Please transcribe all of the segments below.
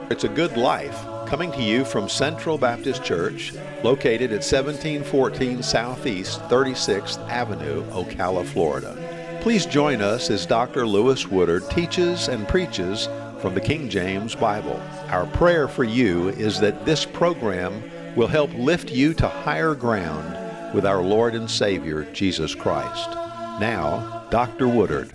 It's a Good Life, coming to you from Central Baptist Church, located at 1714 Southeast 36th Avenue, Ocala, Florida. Please join us as Dr. Lewis Woodard teaches and preaches from the King James Bible. Our prayer for you is that this program will help lift you to higher ground with our Lord and Savior, Jesus Christ. Now, Dr. Woodard.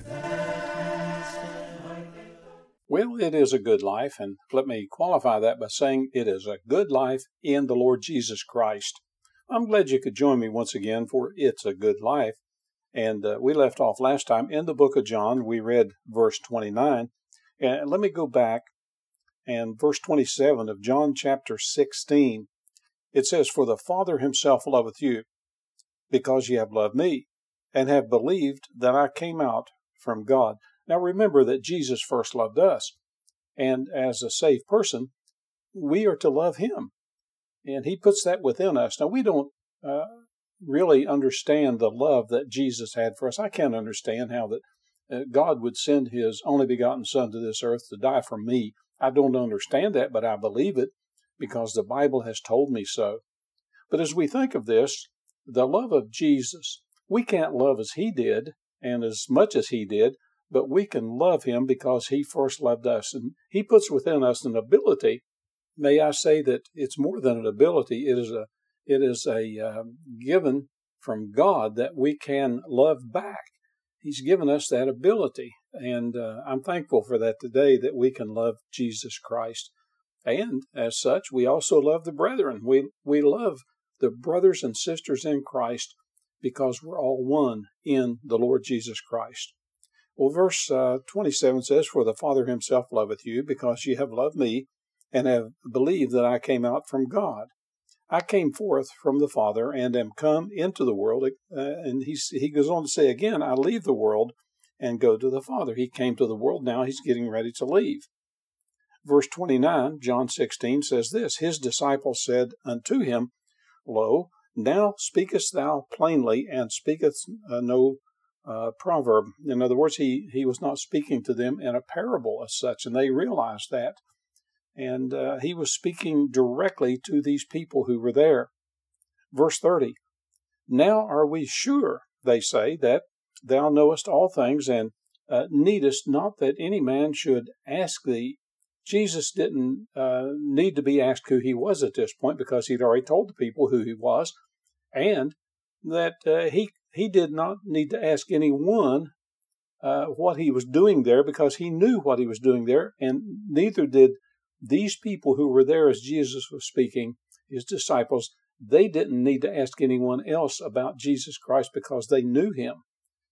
Well, it is a good life, and let me qualify that by saying it is a good life in the Lord Jesus Christ. I'm glad you could join me once again for It's a Good Life. And we left off last time in the book of John. We read verse 29. And let me go back and verse 27 of John chapter 16. It says, "For the Father himself loveth you, because ye have loved me, and have believed that I came out from God." Now remember that Jesus first loved us, and as a saved person, we are to love him, and he puts that within us. Now we don't really understand the love that Jesus had for us. I can't understand how that God would send his only begotten Son to this earth to die for me. I don't understand that, but I believe it because the Bible has told me so. But as we think of this, the love of Jesus, we can't love as he did and as much as he did, but we can love him because he first loved us. And he puts within us an ability. May I say that it's more than an ability. It is a given from God that we can love back. He's given us that ability. And I'm thankful for that today, that we can love Jesus Christ. And as such, we also love the brethren. We love the brothers and sisters in Christ because we're all one in the Lord Jesus Christ. Well, verse 27 says, "For the Father himself loveth you, because ye have loved me, and have believed that I came out from God. I came forth from the Father, and am come into the world." And he goes on to say again, "I leave the world and go to the Father." He came to the world, now he's getting ready to leave. Verse 29, John 16 says this, "His disciples said unto him, Lo, now speakest thou plainly, and speakest no proverb." In other words, he was not speaking to them in a parable as such, and they realized that. And he was speaking directly to these people who were there. Verse 30, "Now are we sure," they say, "that thou knowest all things, and needest not that any man should ask thee." Jesus didn't need to be asked who he was at this point, because he'd already told the people who he was, and that he did not need to ask anyone what he was doing there, because he knew what he was doing there, and neither did these people who were there as Jesus was speaking, his disciples. They didn't need to ask anyone else about Jesus Christ because they knew him.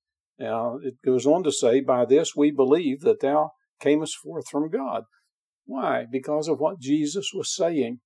Now, it goes on to say, "By this we believe that thou camest forth from God." Why? Because of what Jesus was saying,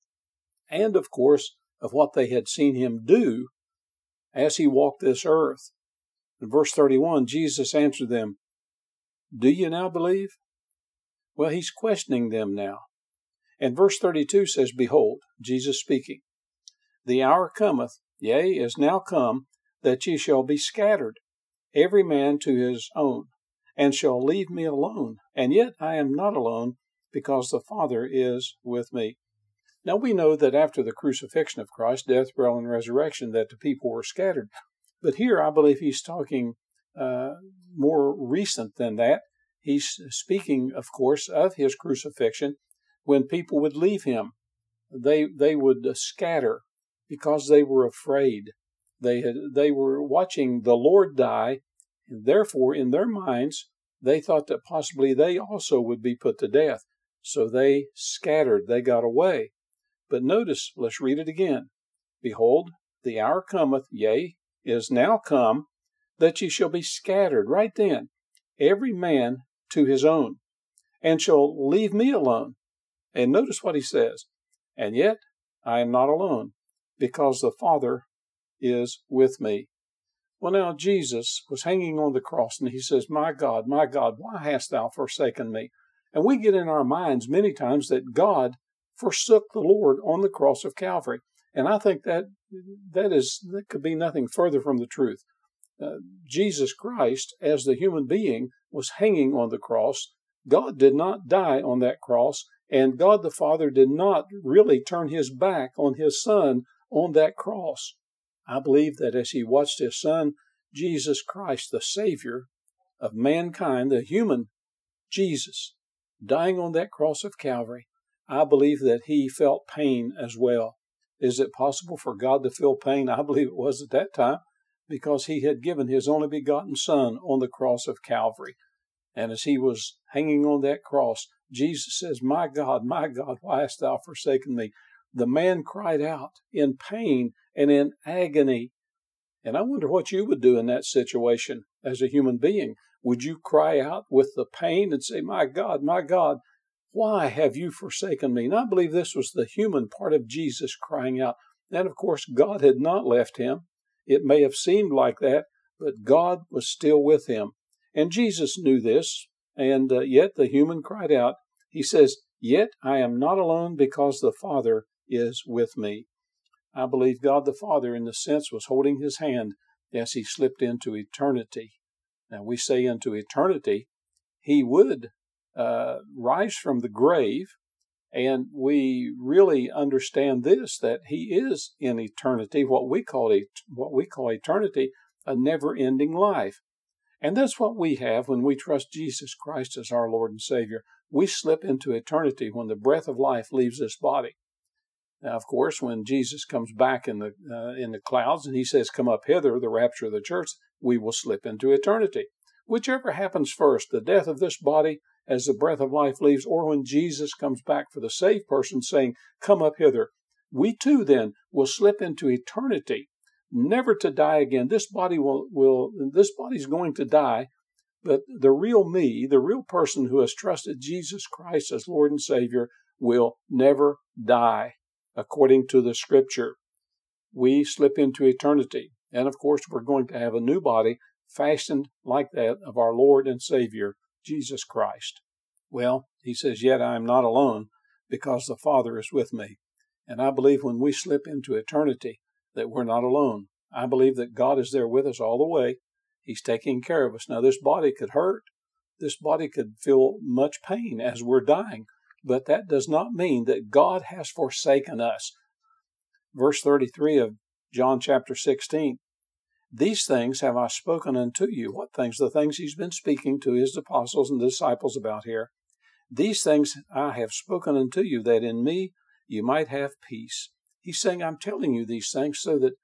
and of course, of what they had seen him do as he walked this earth. In verse 31, Jesus answered them, "Do you now believe?" Well, he's questioning them now. And verse 32 says, "Behold," Jesus speaking, "the hour cometh, yea, is now come, that ye shall be scattered, every man to his own, and shall leave me alone. And yet I am not alone, because the Father is with me." Now we know that after the crucifixion of Christ, death, burial, and resurrection, that the people were scattered. But here I believe he's talking more recent than that. He's speaking, of course, of his crucifixion, when people would leave him. They would scatter because they were afraid. They were watching the Lord die, and therefore in their minds they thought that possibly they also would be put to death. So they scattered, they got away. But notice, let's read it again. "Behold, the hour cometh, yea, is now come, that ye shall be scattered," right then, "every man to his own, and shall leave me alone." And notice what he says, "And yet I am not alone, because the Father is with me." Well, now Jesus was hanging on the cross, and he says, my God, why hast thou forsaken me?" And we get in our minds many times that God forsook the Lord on the cross of Calvary. And I think that could be nothing further from the truth. Jesus Christ, as the human being, was hanging on the cross. God did not die on that cross, And God the Father did not really turn his back on his Son on that cross. I believe that as he watched his Son, Jesus Christ, the Savior of mankind, the human Jesus, dying on that cross of Calvary, I believe that he felt pain as well. Is it possible for God to feel pain? I believe it was at that time, because he had given his only begotten Son on the cross of Calvary. And as he was hanging on that cross, Jesus says, my God, why hast thou forsaken me? The man cried out in pain and in agony. And I wonder what you would do in that situation as a human being. Would you cry out with the pain and say, my God, why have you forsaken me? And I believe this was the human part of Jesus crying out. And of course, God had not left him. It may have seemed like that, but God was still with him. And Jesus knew this, and yet the human cried out. He says, yet I am not alone because the Father is with me. I believe God the Father, in the sense, was holding his hand as he slipped into eternity. Now, we say into eternity, he would rise from the grave, and we really understand this, that he is in eternity, what we call eternity, a never-ending life. And that's what we have when we trust Jesus Christ as our Lord and Savior. We slip into eternity when the breath of life leaves this body. Now, of course, when Jesus comes back in the clouds and he says, come up hither, the rapture of the church, we will slip into eternity. Whichever happens first, the death of this body as the breath of life leaves, or when Jesus comes back for the saved person saying, come up hither, we too then will slip into eternity, never to die again. This body's going to die, but the real me, the real person who has trusted Jesus Christ as Lord and Savior, will never die. According to the Scripture, we slip into eternity. And of course, we're going to have a new body fashioned like that of our Lord and Savior, Jesus Christ. Well, he says, yet I am not alone because the Father is with me. And I believe when we slip into eternity that we're not alone. I believe that God is there with us all the way. He's taking care of us. Now, this body could hurt. This body could feel much pain as we're dying. But that does not mean that God has forsaken us. Verse 33 of John chapter 16. These things have I spoken unto you. What things? The things he's been speaking to his apostles and disciples about here. These things I have spoken unto you, that in me you might have peace. He's saying, I'm telling you these things so that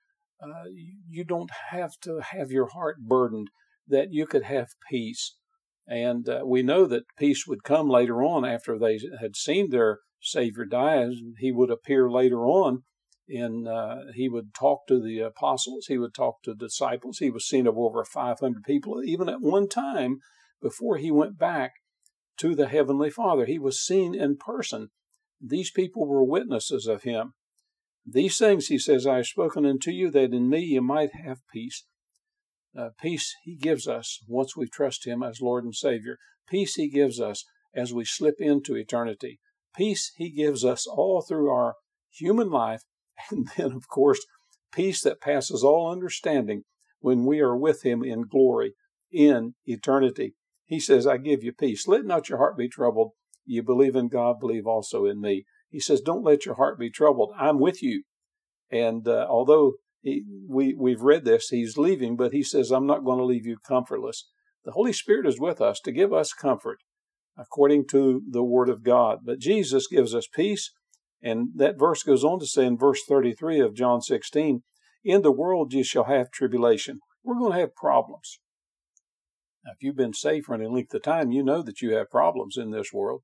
you don't have to have your heart burdened, that you could have peace. And we know that peace would come later on after they had seen their Savior die. He would appear later on, and he would talk to the apostles. He would talk to the disciples. He was seen of over 500 people, even at one time before he went back to the Heavenly Father. He was seen in person. These people were witnesses of him. These things, he says, I have spoken unto you, that in me you might have peace. Peace he gives us once we trust him as Lord and Savior. Peace he gives us as we slip into eternity. Peace he gives us all through our human life. And then, of course, peace that passes all understanding when we are with him in glory in eternity. He says, I give you peace. Let not your heart be troubled. You believe in God, believe also in me. He says, don't let your heart be troubled. I'm with you. And although we've read this, he's leaving, but he says, I'm not going to leave you comfortless. The Holy Spirit is with us to give us comfort according to the Word of God. But Jesus gives us peace. And that verse goes on to say in verse 33 of John 16, in the world you shall have tribulation. We're going to have problems. Now, if you've been saved for any length of time, you know that you have problems in this world.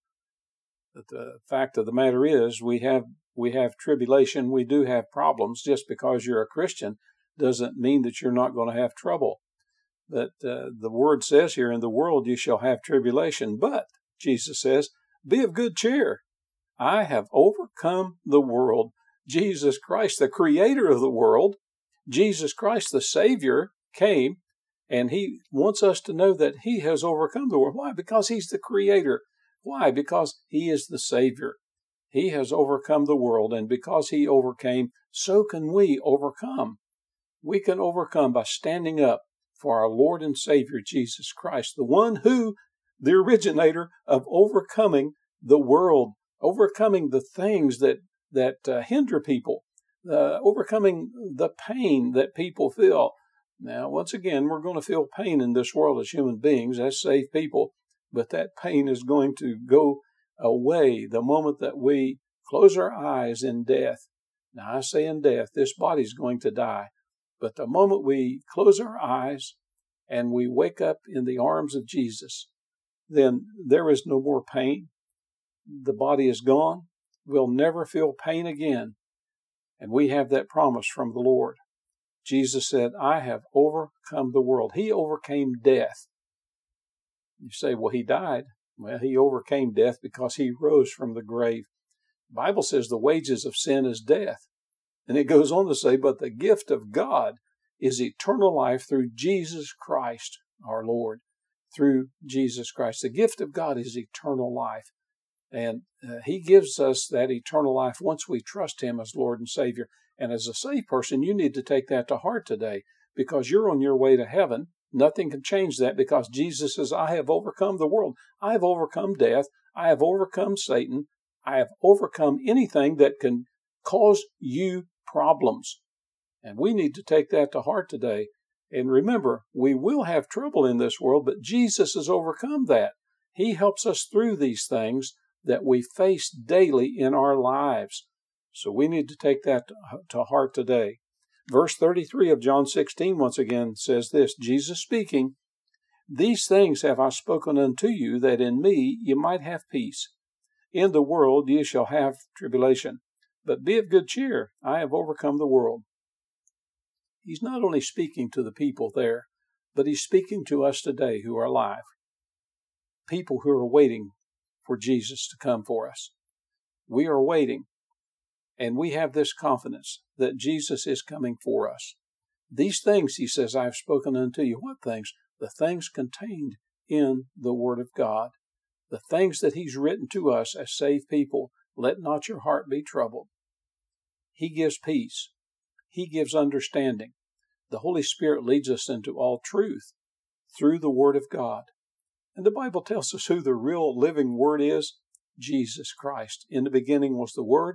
But the fact of the matter is, we have tribulation. We do have problems. Just because you're a Christian doesn't mean that you're not going to have trouble. But the Word says here, in the world you shall have tribulation. But, Jesus says, be of good cheer. I have overcome the world. Jesus Christ, the creator of the world, Jesus Christ, the Savior, came, and he wants us to know that he has overcome the world. Why? Because he's the creator. Why? Because he is the Savior. He has overcome the world, and because he overcame, so can we overcome. We can overcome by standing up for our Lord and Savior, Jesus Christ, the one who, the originator of overcoming the world, overcoming the things that hinder people, overcoming the pain that people feel. Now, once again, we're going to feel pain in this world as human beings, as saved people, but that pain is going to go away the moment that we close our eyes in death. Now, I say in death, this body's going to die, but the moment we close our eyes and we wake up in the arms of Jesus, then there is no more pain. The body is gone. We'll never feel pain again. And we have that promise from the Lord. Jesus said, I have overcome the world. He overcame death. You say, well, he died. Well, he overcame death because he rose from the grave. The Bible says the wages of sin is death. And it goes on to say, but the gift of God is eternal life through Jesus Christ, our Lord. Through Jesus Christ. The gift of God is eternal life. And he gives us that eternal life once we trust him as Lord and Savior. And as a saved person, you need to take that to heart today, because you're on your way to heaven. Nothing can change that, because Jesus says, I have overcome the world. I have overcome death. I have overcome Satan. I have overcome anything that can cause you problems. And we need to take that to heart today. And remember, we will have trouble in this world, but Jesus has overcome that. He helps us through these things that we face daily in our lives. So we need to take that to heart today. Verse 33 of John 16 once again says this, Jesus speaking, these things have I spoken unto you, that in me ye might have peace. In the world ye shall have tribulation, but be of good cheer, I have overcome the world. He's not only speaking to the people there, but he's speaking to us today who are alive. People who are waiting for Jesus to come for us. We are waiting, and we have this confidence that Jesus is coming for us. These things, he says, I have spoken unto you. What things? The things contained in the Word of God. The things that he's written to us as saved people. Let not your heart be troubled. He gives peace. He gives understanding. The Holy Spirit leads us into all truth through the Word of God. And the Bible tells us who the real living Word is. Jesus Christ. In the beginning was the Word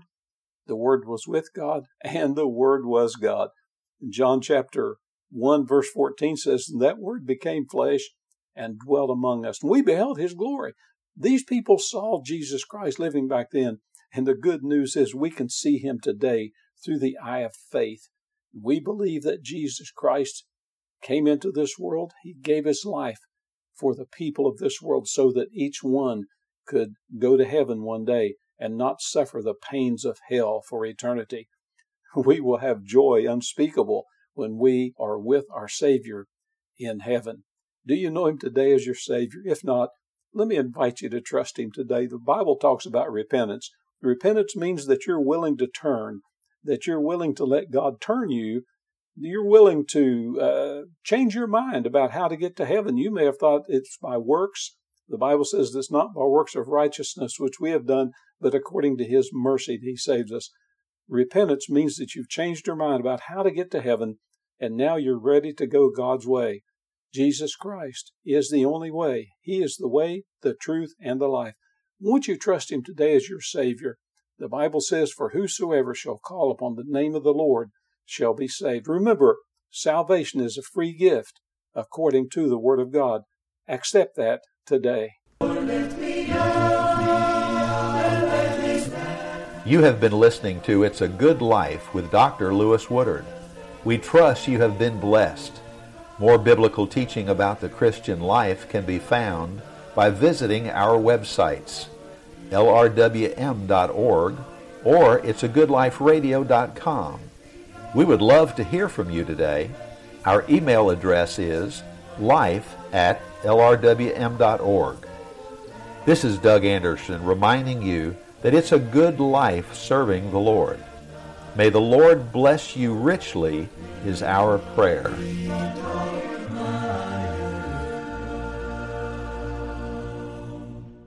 was with God, and the Word was God. In John chapter 1 verse 14 says, and that Word became flesh and dwelt among us. And we beheld his glory. These people saw Jesus Christ living back then. And the good news is we can see him today through the eye of faith. We believe that Jesus Christ came into this world. He gave his life for the people of this world so that each one could go to heaven one day and not suffer the pains of hell for eternity. We will have joy unspeakable when we are with our Savior in heaven. Do you know him today as your Savior? If not, let me invite you to trust him today. The Bible talks about repentance. Repentance means that you're willing to turn, that you're willing to let God turn you. You're willing to change your mind about how to get to heaven. You may have thought it's by works. The Bible says it's not by works of righteousness which we have done, but according to his mercy he saves us. Repentance means that you've changed your mind about how to get to heaven, and now you're ready to go God's way. Jesus Christ is the only way. He is the way, the truth, and the life. Won't you trust him today as your Savior? The Bible says, for whosoever shall call upon the name of the Lord shall be saved. Remember, salvation is a free gift according to the Word of God. Accept that today. You have been listening to It's a Good Life with Dr. Lewis Woodard. We trust you have been blessed. More biblical teaching about the Christian life can be found by visiting our websites, lrwm.org or it'sagoodliferadio.com. We would love to hear from you today. Our email address is life@lrwm.org. This is Doug Anderson reminding you that it's a good life serving the Lord. May the Lord bless you richly is our prayer.